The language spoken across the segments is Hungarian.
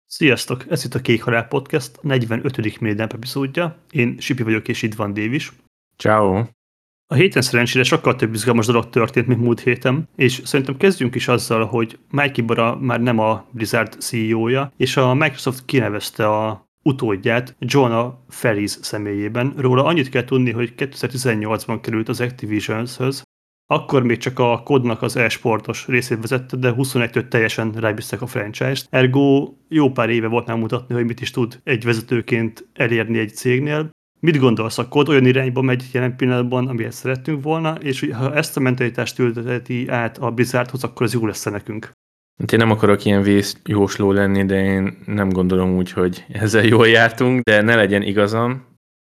Sziasztok! Ez itt a Kék Halál Podcast, a 45. Mérdemp epizódja. Én Sipi vagyok, és itt van Dévis. Ciao. A héten szerencsére sokkal több izgalmas dolog történt, mint múlt héten, és szerintem kezdjünk is azzal, hogy Mike Ibarra már nem a Blizzard CEO-ja, és a Microsoft kinevezte a utódját Jonah Ferris személyében. Róla annyit kell tudni, hogy 2018-ban került az Activisionshöz, akkor még csak a kodnak az e-sportos részét vezette, de 21-től teljesen rábízták a franchise-t. Ergo jó pár éve volt már mutatni, hogy mit is tud egy vezetőként elérni egy cégnél. Mit gondolsz, a kod olyan irányba megy jelen pillanatban, amihez szerettünk volna, és ha ezt a mentalitást ülteti át a Blizzardhoz, akkor az jó lesz nekünk. Hát én nem akarok ilyen vészjósló lenni, de én nem gondolom úgy, hogy ezzel jól jártunk, de ne legyen igazam.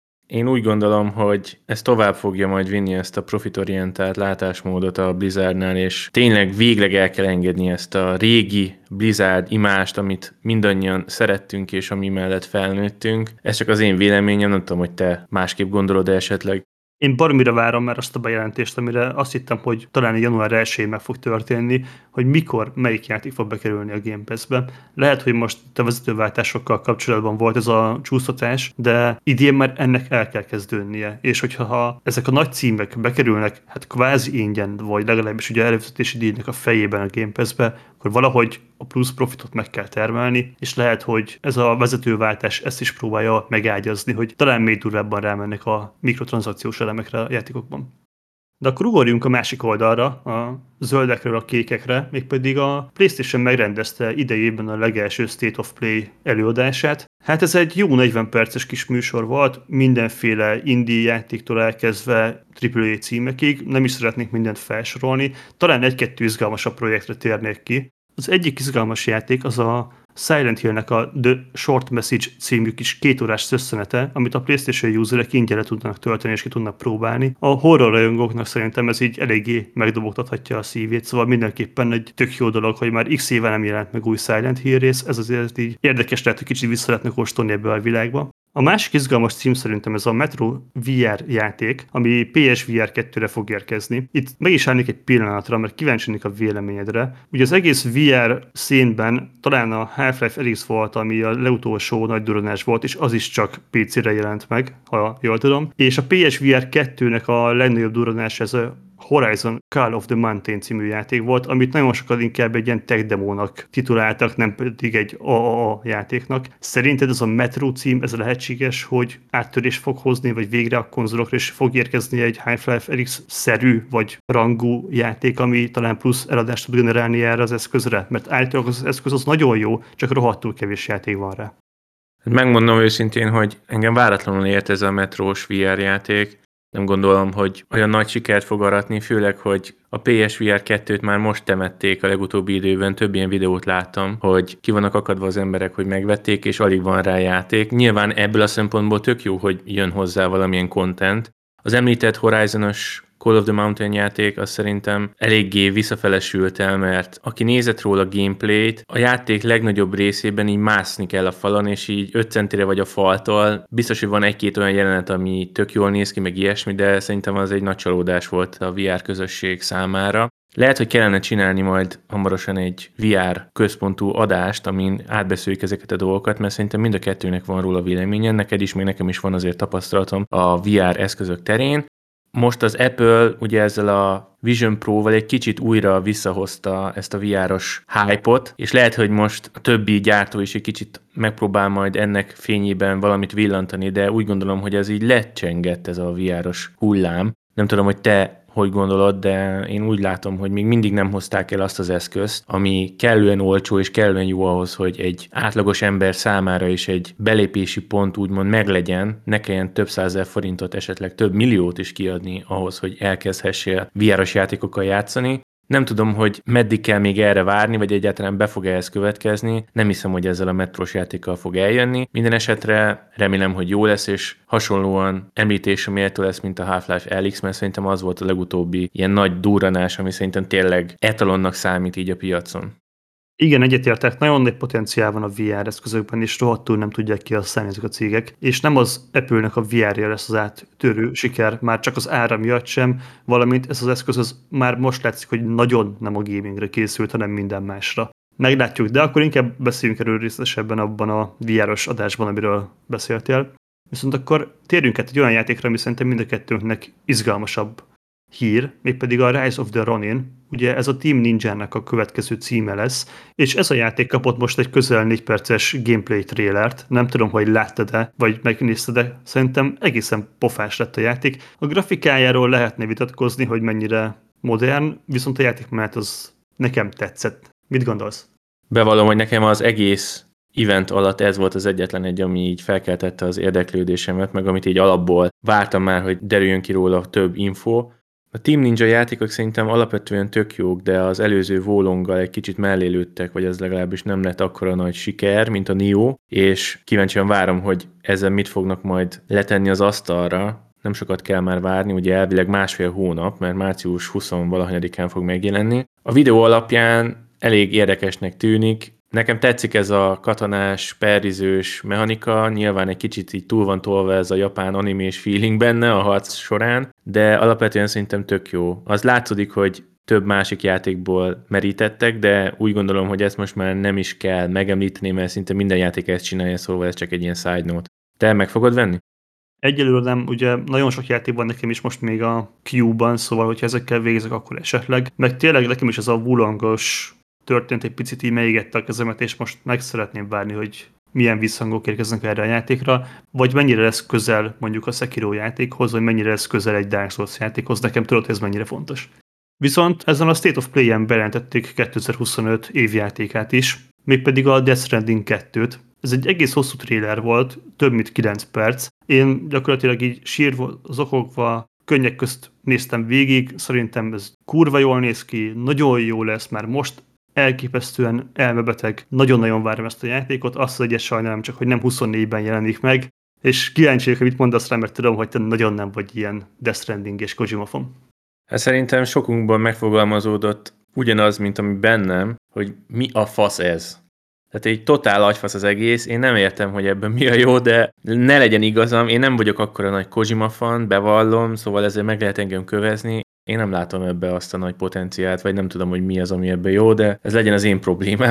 Én úgy gondolom, hogy ez tovább fogja majd vinni ezt a profitorientált látásmódot a Blizzardnál, és tényleg végleg el kell engedni ezt a régi Blizzard imást, amit mindannyian szerettünk, és ami mellett felnőttünk. Ez csak az én véleményem, nem tudom, hogy te másképp gondolod esetleg. Én baromira várom már azt a bejelentést, amire azt hittem, hogy talán január 1-én meg fog történni, hogy mikor, melyik játék fog bekerülni a Game Pass-be. Lehet, hogy most a vezetőváltásokkal kapcsolatban volt ez a csúsztatás, de idén már ennek el kell kezdődnie. És hogyha ezek a nagy címek bekerülnek, hát kvázi ingyen, vagy legalábbis ugye előfizetési díjnak a fejében a Game Pass-be, akkor valahogy a plusz profitot meg kell termelni, és lehet, hogy ez a vezetőváltás ezt is próbálja megágyazni, hogy talán még durvábban rámennek a mikrotranszakciós elemekre a játékokban. De akkor ugorjunk a másik oldalra, a zöldekről a kékekre, mégpedig a PlayStation megrendezte idejében a legelső State of Play előadását. Hát ez egy jó 40 perces kis műsor volt, mindenféle indie játéktól elkezdve AAA címekig, nem is szeretnék mindent felsorolni, talán egy-kettő izgalmasabb projektre térnék ki. Az egyik izgalmas játék az a Silent Hill-nek a The Short Message című kis 2 órás szösszenete, amit a PlayStation userek ingyen le tudnak tölteni és ki tudnak próbálni. A horror rajongóknak szerintem ez így eléggé megdobogtathatja a szívét, szóval mindenképpen egy tök jó dolog, hogy már x éve nem jelent meg új Silent Hill rész, ez azért így érdekes lehet, hogy kicsit vissza lehetne kóstolni ebbe a világba. A másik izgalmas cím szerintem ez a Metro VR játék, ami PSVR 2-re fog érkezni. Itt meg is állnék egy pillanatra, mert kíváncsi a véleményedre. Ugye az egész VR színben talán a Half-Life Alyx volt, ami a legutolsó nagy duranás volt, és az is csak PC-re jelent meg, ha jól tudom. És a PSVR 2-nek a legnagyobb duranás ez a Horizon Call of the Mountain című játék volt, amit nagyon sokan inkább egy ilyen tech demónak tituláltak, nem pedig egy AAA játéknak. Szerinted ez a Metro cím, ez lehetséges, hogy áttörés fog hozni, vagy végre a konzolokra is fog érkezni egy Half-Life Alyx-szerű, vagy rangú játék, ami talán plusz eladást tud generálni erre az eszközre? Mert általában az eszköz az nagyon jó, csak rohadtul kevés játék van rá. Megmondom őszintén, hogy engem váratlanul ért ez a metrós VR játék. Nem gondolom, hogy olyan nagy sikert fog aratni, főleg, hogy a PSVR 2-t már most temették a legutóbbi időben, több ilyen videót láttam, hogy ki vannak akadva az emberek, hogy megvették, és alig van rá játék. Nyilván ebből a szempontból tök jó, hogy jön hozzá valamilyen content. Az említett Horizonos Call of the Mountain játék az szerintem eléggé visszafelesült el, mert aki nézett róla a gameplayt, a játék legnagyobb részében így mászni kell a falon, és így 5 centire vagy a faltól. Biztos, hogy van egy-két olyan jelenet, ami tök jól néz ki, meg ilyesmi, de szerintem az egy nagy csalódás volt a VR közösség számára. Lehet, hogy kellene csinálni majd hamarosan egy VR központú adást, amin átbeszéljük ezeket a dolgokat, mert szerintem mind a kettőnek van róla véleménye, neked is, meg nekem is van azért tapasztalatom a VR eszközök terén. Most az Apple ugye ezzel a Vision Pro-val egy kicsit újra visszahozta ezt a VR-os hype-ot, és lehet, hogy most a többi gyártó is egy kicsit megpróbál majd ennek fényében valamit villantani, de úgy gondolom, hogy ez így lecsengett ez a VR-os hullám. Nem tudom, hogy te hogy gondolod, de én úgy látom, hogy még mindig nem hozták el azt az eszközt, ami kellően olcsó és kellően jó ahhoz, hogy egy átlagos ember számára is egy belépési pont úgymond meglegyen, ne kelljen több százezer forintot, esetleg több milliót is kiadni ahhoz, hogy elkezdhessél VR-os játékokkal játszani. Nem tudom, hogy meddig kell még erre várni, vagy egyáltalán be fog ez következni. Nem hiszem, hogy ezzel a metrós játékkal fog eljönni. Minden esetre remélem, hogy jó lesz, és hasonlóan említésre méltó lesz, mint a Half-Life Alyx, mert szerintem az volt a legutóbbi ilyen nagy durranás, ami szerintem tényleg etalonnak számít így a piacon. Igen, egyetértek, nagyon nagy potenciál van a VR eszközökben, és rohadtul nem tudják kihasználni ezek a cégek. És nem az Apple-nek a VR-ja lesz az áttörő siker, már csak az ára miatt sem, valamint ez az eszköz az már most látszik, hogy nagyon nem a gamingre készült, hanem minden másra. Meglátjuk, de akkor inkább beszéljünk erről részletesebben abban a VR-os adásban, amiről beszéltél. Viszont akkor térjünk át egy olyan játékra, ami szerintem mind a kettőnknek izgalmasabb hír, mégpedig a Rise of the Ronin. Ugye ez a Team Ninja-nak a következő címe lesz, és ez a játék kapott most egy közel 4 perces gameplay trailert. Nem tudom, hogy láttad-e, vagy megnézted-e, szerintem egészen pofás lett a játék. A grafikájáról lehetne vitatkozni, hogy mennyire modern, viszont a játékmenet az nekem tetszett. Mit gondolsz? Bevallom, hogy nekem az egész event alatt ez volt az egyetlen egy, ami így felkeltette az érdeklődésemet, meg amit így alapból vártam már, hogy derüljön ki róla több info. A Team Ninja játékok szerintem alapvetően tök jók, de az előző Wolonggal egy kicsit mellé lőttek, vagy ez legalábbis nem lett akkora nagy siker, mint a Nioh, és kíváncsian várom, hogy ezzel mit fognak majd letenni az asztalra. Nem sokat kell már várni, ugye elvileg 1,5 hónap, mert március 20-valahanyadikán fog megjelenni. A videó alapján elég érdekesnek tűnik. Nekem tetszik ez a katonás, perizős mechanika, nyilván egy kicsit így túl van tolva ez a japán animés feeling benne a harc során, de alapvetően szerintem tök jó. Az látszódik, hogy több másik játékból merítettek, de úgy gondolom, hogy ezt most már nem is kell megemlíteni, mert szinte minden játék ezt csinálja, szóval ez csak egy ilyen side note. Te meg fogod venni? Egyelőre nem, ugye nagyon sok játék van nekem is most még a queue-ban, szóval hogyha ezekkel végzek, akkor esetleg. Meg tényleg nekem is ez a Wulongos történt egy picit így megégette a kezemet, és most meg szeretném várni, hogy milyen visszhangok érkeznek erre a játékra, vagy mennyire lesz közel mondjuk a Sekiro játékhoz, vagy mennyire lesz közel egy Dark Souls játékhoz, nekem tudod, hogy ez mennyire fontos. Viszont ezen a State of Play-en bejelentették 2025 évjátékát is, mégpedig a Death Stranding 2-t. Ez egy egész hosszú trailer volt, több mint 9 perc. Én gyakorlatilag így sírva, zokogva, könnyek közt néztem végig, szerintem ez kurva jól néz ki, nagyon jó lesz, már most elképesztően elmebeteg, nagyon-nagyon várom ezt a játékot, azt az egyes sajnálom csak, hogy nem 24-ben jelenik meg, és kíváncsi vagyok, hogy mit mondasz rá, mert tudom, hogy te nagyon nem vagy ilyen Death Stranding és Kojima fan. Hát szerintem sokunkban megfogalmazódott ugyanaz, mint ami bennem, hogy mi a fasz ez. Tehát egy totál agyfasz az egész, én nem értem, hogy ebben mi a jó, de ne legyen igazam, én nem vagyok akkora nagy Kojima fan, bevallom, szóval ezzel meg lehet engem kövezni. Én nem látom ebbe azt a nagy potenciált, vagy nem tudom, hogy mi az, ami ebbe jó, de ez legyen az én problémám.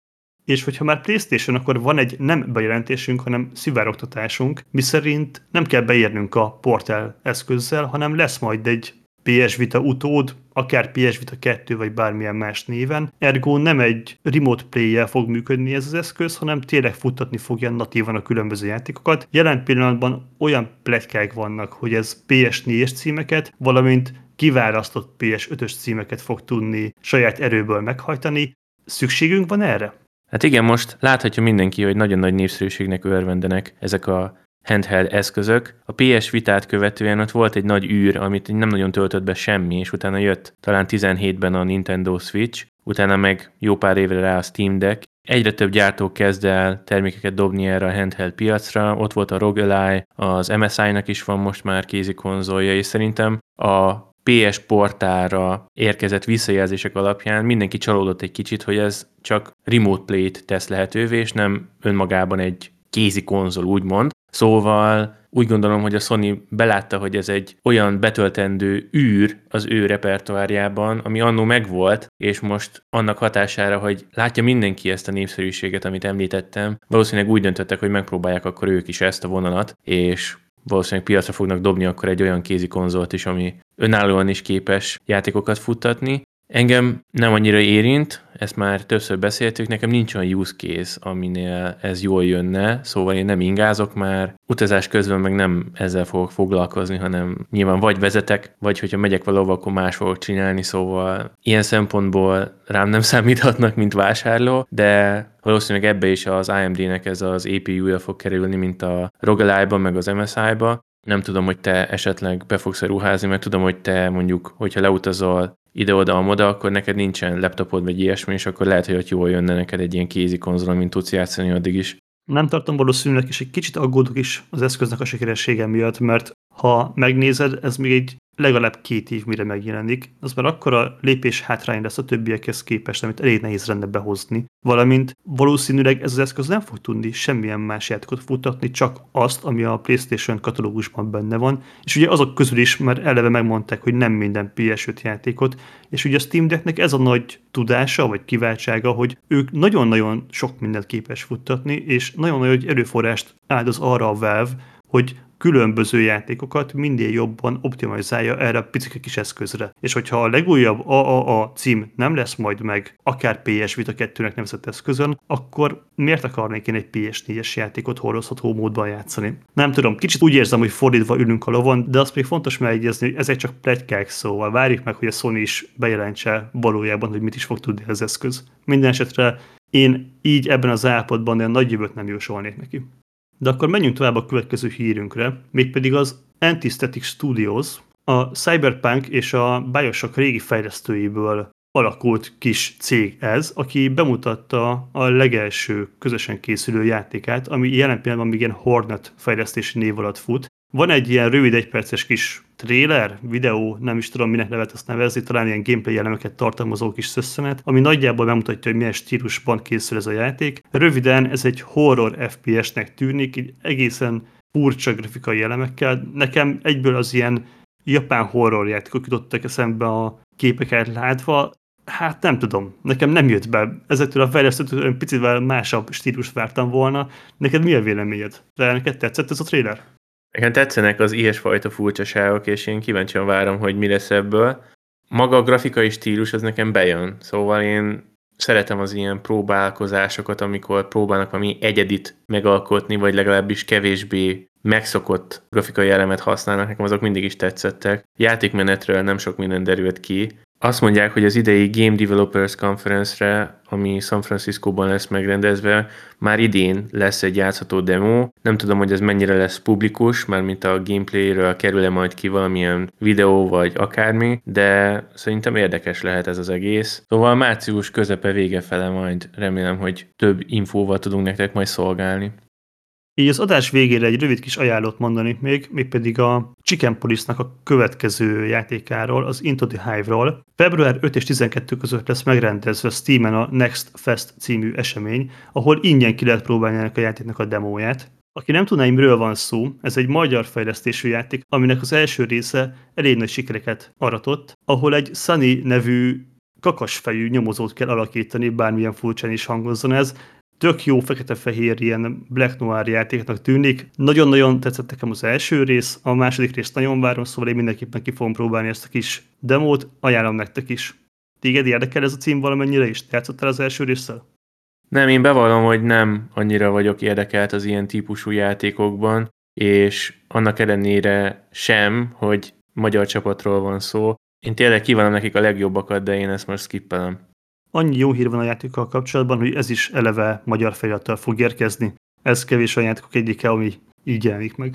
És hogyha már PlayStation, akkor van egy nem bejelentésünk, hanem szivárogtatásunk, miszerint nem kell beérnünk a Portal eszközzel, hanem lesz majd egy PS Vita utód, akár PS Vita 2 vagy bármilyen más néven. Ergo nem egy remote play-jel fog működni ez az eszköz, hanem tényleg futtatni fogja natívan a különböző játékokat. Jelen pillanatban olyan pletykák vannak, hogy ez PS4-es címeket, valamint kiválasztott PS5-ös címeket fog tudni saját erőből meghajtani. Szükségünk van erre? Hát igen, most láthatja mindenki, hogy nagyon nagy népszerűségnek örvendenek ezek a handheld eszközök. A PS Vitát követően ott volt egy nagy űr, amit nem nagyon töltött be semmi, és utána jött talán 17-ben a Nintendo Switch, utána meg jó pár évre rá a Steam Deck. Egyre több gyártó kezd el termékeket dobni erre a handheld piacra, ott volt a ROG Ally, az MSI-nak is van most már kézi konzolja, és szerintem a PS Portára érkezett visszajelzések alapján mindenki csalódott egy kicsit, hogy ez csak remote play-t tesz lehetővé, és nem önmagában egy kézi konzol, úgymond. Szóval úgy gondolom, hogy a Sony belátta, hogy ez egy olyan betöltendő űr az ő repertoárjában, ami annó megvolt, és most annak hatására, hogy látja mindenki ezt a népszerűséget, amit említettem, valószínűleg úgy döntöttek, hogy megpróbálják akkor ők is ezt a vonalat, és valószínűleg piacra fognak dobni akkor egy olyan kézi konzolt is, ami önállóan is képes játékokat futtatni. Engem nem annyira érint, ezt már többször beszéltük, nekem nincs olyan use case, aminél ez jól jönne, szóval én nem ingázok már, utazás közben meg nem ezzel fogok foglalkozni, hanem nyilván vagy vezetek, vagy hogyha megyek valahova, akkor más fogok csinálni, szóval ilyen szempontból rám nem számíthatnak, mint vásárló, de valószínűleg ebbe is az AMD-nek ez az APU-ja fog kerülni, mint a ROG Ally-ba, meg az MSI-ba. Nem tudom, hogy te esetleg be fogsz ruházni, mert tudom, hogy te mondjuk, hogyha leutazol ide-oda-amoda, akkor neked nincsen laptopod vagy ilyesmi, és akkor lehet, hogy ott jól jönne neked egy ilyen kézi konzol, mint tudsz játszani addig is. Nem tartom valószínűleg, és egy kicsit aggódok is az eszköznek a sikeressége miatt, mert Ha megnézed, ez még egy legalább 2 év, mire megjelenik, az már akkora lépés hátrány lesz a többiekhez képest, amit elég nehéz lenne behozni. Valamint valószínűleg ez az eszköz nem fog tudni semmilyen más játékot futtatni, csak azt, ami a PlayStation katalógusban benne van, és ugye azok közül is már eleve megmondták, hogy nem minden PS5 játékot, és ugye a Steam Decknek ez a nagy tudása, vagy kiváltsága, hogy ők nagyon-nagyon sok mindent képes futtatni, és nagyon nagy erőforrást áldoz arra a Valve, hogy különböző játékokat minél jobban optimalizálja erre a picike kis eszközre. És hogyha a legújabb AAA cím nem lesz majd meg akár PS Vita 2-nek nevezett eszközön, akkor miért akarnék én egy PS4-es játékot hordozható módban játszani? Nem tudom, kicsit úgy érzem, hogy fordítva ülünk a lovon, de azt még fontos megjegyezni, hogy ezek csak pletykák, szóval várjuk meg, hogy a Sony is bejelentse valójában, hogy mit is fog tudni az eszköz. Minden esetre én így ebben az állapotban olyan nagy jövőt nem jósolnék neki. De akkor menjünk tovább a következő hírünkre, mégpedig az Antistatic Studios, a Cyberpunk és a BioShock régi fejlesztőiből alakult kis cég ez, aki bemutatta a legelső közösen készülő játékát, ami jelen pillanatban még ilyen Hornet fejlesztési név alatt fut. Van egy ilyen rövid egyperces kis trailer, videó, nem is tudom, minek lehet ezt nevezni, talán ilyen gameplay elemeket tartalmazó kis szösszenet, ami nagyjából bemutatja, hogy milyen stílusban készül ez a játék. Röviden ez egy horror FPS-nek tűnik, így egészen furcsa grafikai elemekkel. Nekem egyből az ilyen japán horror játékok jutottak eszembe a képeket látva. Hát nem tudom, nekem nem jött be. Ezektől a fejlesztőtől picivel másabb stílus vártam volna. Neked mi a véleményed? De neked tetszett ez a trailer? Nekem tetszenek az ilyesfajta furcsaságok, és én kíváncsian várom, hogy mi lesz ebből. Maga a grafikai stílus az nekem bejön, szóval én szeretem az ilyen próbálkozásokat, amikor próbálnak valami egyedit megalkotni, vagy legalábbis kevésbé megszokott grafikai elemet használnak, nekem azok mindig is tetszettek. Játékmenetről nem sok minden derült ki. Azt mondják, hogy az idei Game Developers Conference-re, ami San Franciscóban lesz megrendezve, már idén lesz egy játszható demo. Nem tudom, hogy ez mennyire lesz publikus, mármint a gameplayről kerül-e majd ki valamilyen videó vagy akármi, de szerintem érdekes lehet ez az egész. Szóval március közepe vége fele majd remélem, hogy több infóval tudunk nektek majd szolgálni. Így az adás végére egy rövid kis ajánlót mondanék még, mégpedig a Chicken Police-nak a következő játékáról, az Into the Hive-ról. Február 5 és 12 között lesz megrendezve Steamen a Next Fest című esemény, ahol ingyen ki lehet próbálni ennek a játéknak a demóját. Aki nem tudná, miről van szó, ez egy magyar fejlesztésű játék, aminek az első része elég nagy sikereket aratott, ahol egy Sunny nevű kakasfejű nyomozót kell alakítani, bármilyen furcsán is hangozzon ez. Tök jó fekete-fehér ilyen Black Noir játéknak tűnik. Nagyon-nagyon tetszett nekem az első rész, a második részt nagyon várom, szóval én mindenképpen ki fogom próbálni ezt a kis demót, ajánlom nektek is. Téged érdekel ez a cím valamennyire is? Játszottál az első résszel? Nem, én bevallom, hogy nem annyira vagyok érdekelt az ilyen típusú játékokban, és annak ellenére sem, hogy magyar csapatról van szó. Én tényleg kívánom nekik a legjobbakat, de én ezt most skippelem. Annyi jó hír van a játékkal kapcsolatban, hogy ez is eleve magyar felirattal fog érkezni. Ez kevés a játékok egyike, ami így jelenik meg.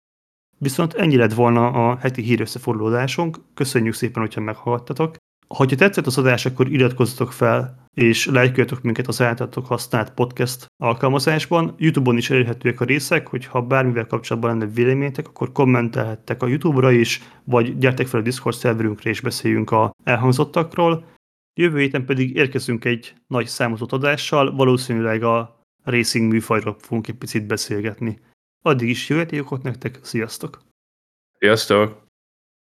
Viszont ennyi lett volna a heti hírösszefoglalódásunk. Köszönjük szépen, hogyha meghallgattatok. Ha tetszett az adás, akkor iratkozzatok fel, és lájkoljatok minket az általatok használt podcast alkalmazásban. YouTube-on is elérhetőek a részek, hogyha bármivel kapcsolatban lenne véleményetek, akkor kommentelhettek a YouTube-ra is, vagy gyertek fel a Discord szerverünkre és beszéljünk a elhangzottakról. Jövő héten pedig érkezünk egy nagy számozott adással, valószínűleg a racing műfajról fogunk egy picit beszélgetni. Addig is jó játékokat nektek, sziasztok! Sziasztok!